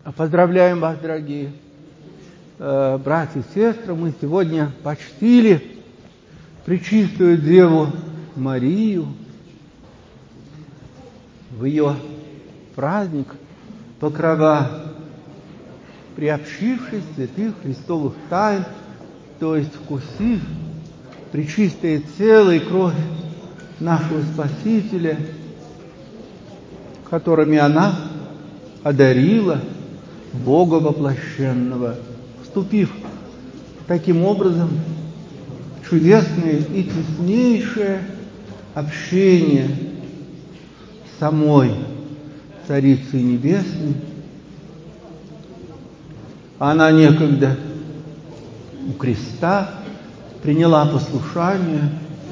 Поздравляем вас, дорогие братья и сестры. Мы сегодня почтили Пречистую Деву Марию в ее праздник Покрова, приобщившись святых христовых тайн, то есть вкусив пречистое тело и кровь нашего Спасителя, которыми она одарила Бога воплощенного, вступив таким образом в чудесное и теснейшее общение с самой Царицей Небесной. Она некогда у креста приняла послушание,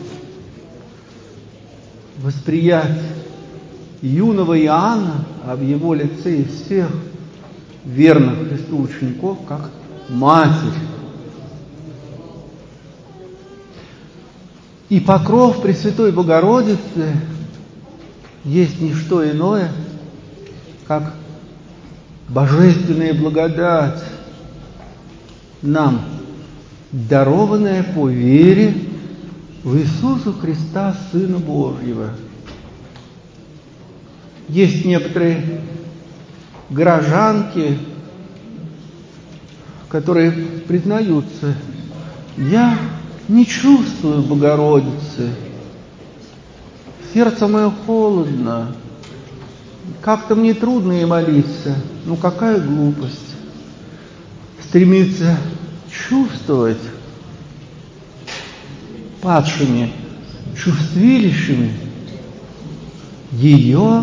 восприять юного Иоанна, а в его лице и всех верных Христу учеников, как Матерь. И покров Пресвятой Богородицы есть не что иное, как божественная благодать, нам дарованная по вере в Иисуса Христа, Сына Божьего. Есть некоторые горожанки, которые признаются: я не чувствую Богородицы, сердце мое холодно, как-то мне трудно ей молиться. Ну какая глупость стремиться чувствовать падшими чувствилищами ее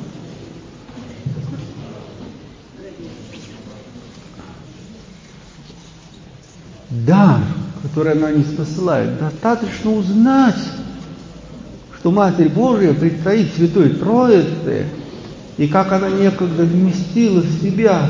дар, который она не спосылает. Достаточно узнать, что Матерь Божия предстоит Святой Троице, и как она некогда вместила в себя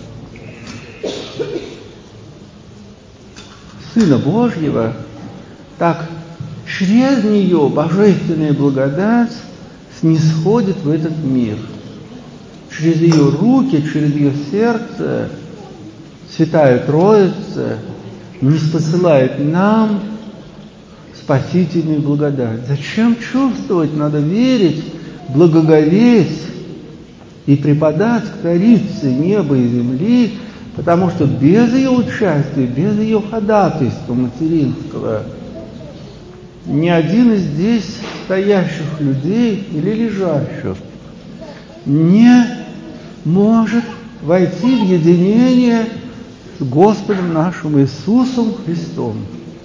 Сына Божьего, так через нее божественная благодать снисходит в этот мир. Через ее руки, через ее сердце Святая Троица не спосылает нам спасительную благодать. Зачем чувствовать? Надо верить, благоговеть и преподать к Царице неба и земли, потому что без ее участия, без ее ходатайства материнского ни один из здесь стоящих людей или лежащих не может войти в единение с Господом нашим Иисусом Христом.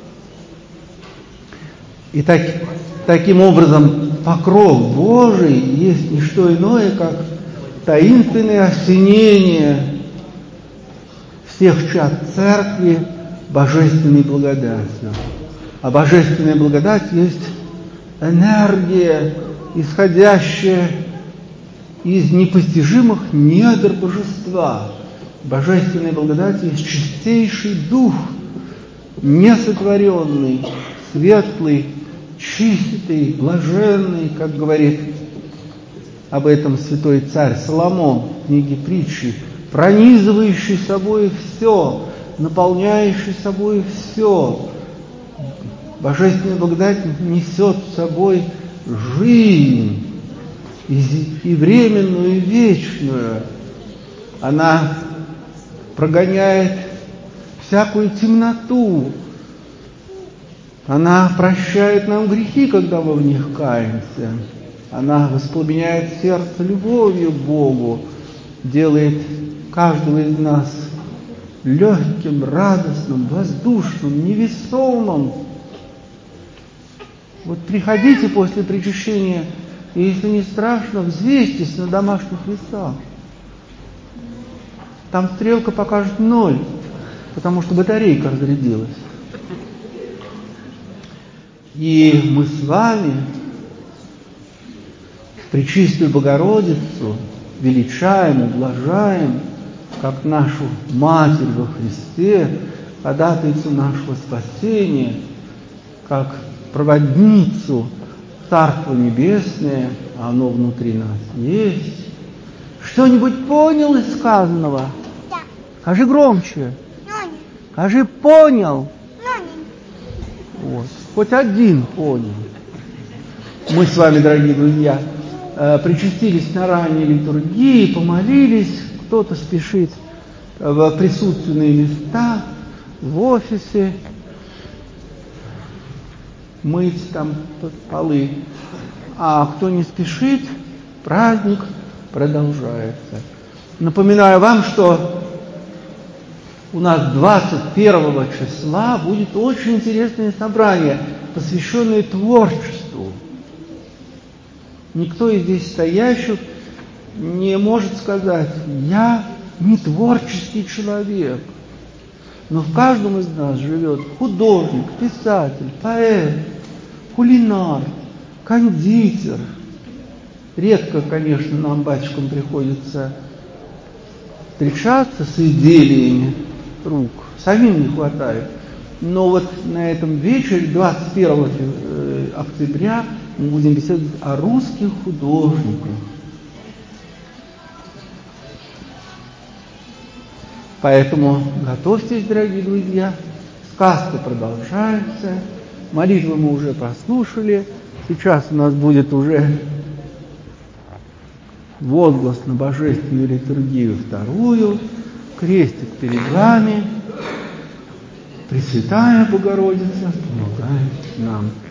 И таким образом покров Божий есть не что иное, как таинственное осенение всех чад Церкви божественной благодатью. А божественная благодать есть энергия, исходящая из непостижимых недр Божества. Божественная благодать есть чистейший дух, несотворенный, светлый, чистый, блаженный, как говорит об этом святой царь Соломон в книге Притчи, пронизывающий собой все, наполняющий собой все. Божественная благодать несет в собой жизнь, и временную, и вечную. Она прогоняет всякую темноту. Она прощает нам грехи, когда мы в них каемся. Она воспламеняет сердце любовью к Богу, делает каждого из нас легким, радостным, воздушным, невесомым. Вот приходите после причащения, и если не страшно, взвесьтесь на домашних весах. Там стрелка покажет 0, потому что батарейка разрядилась. И мы с вами Пречистую Богородицу величаем, ублажаем, как нашу Матерь во Христе, ходатайцу нашего спасения, как проводницу Царства Небесное, а оно внутри нас есть. Что-нибудь понял из сказанного? Скажи громче. Скажи понял. Вот. Хоть один понял. Мы с вами, дорогие друзья, причастились на ранней литургии, помолились. Кто-то спешит в присутственные места, в офисе, мыть там полы. А кто не спешит, праздник продолжается. Напоминаю вам, что у нас 21 числа будет очень интересное собрание, посвященное творчеству. Никто из здесь стоящих не может сказать: я не творческий человек. Но в каждом из нас живет художник, писатель, поэт, кулинар, кондитер. Редко, конечно, нам, батюшкам, приходится встречаться с изделиями рук. Самим не хватает. Но вот на этом вечере, 21 октября, мы будем беседовать о русских художниках. Поэтому готовьтесь, дорогие друзья. Сказка продолжается. Молитву мы уже прослушали. Сейчас у нас будет уже возглас на божественную литургию вторую. Крестик перед вами. Пресвятая Богородица, помогай нам.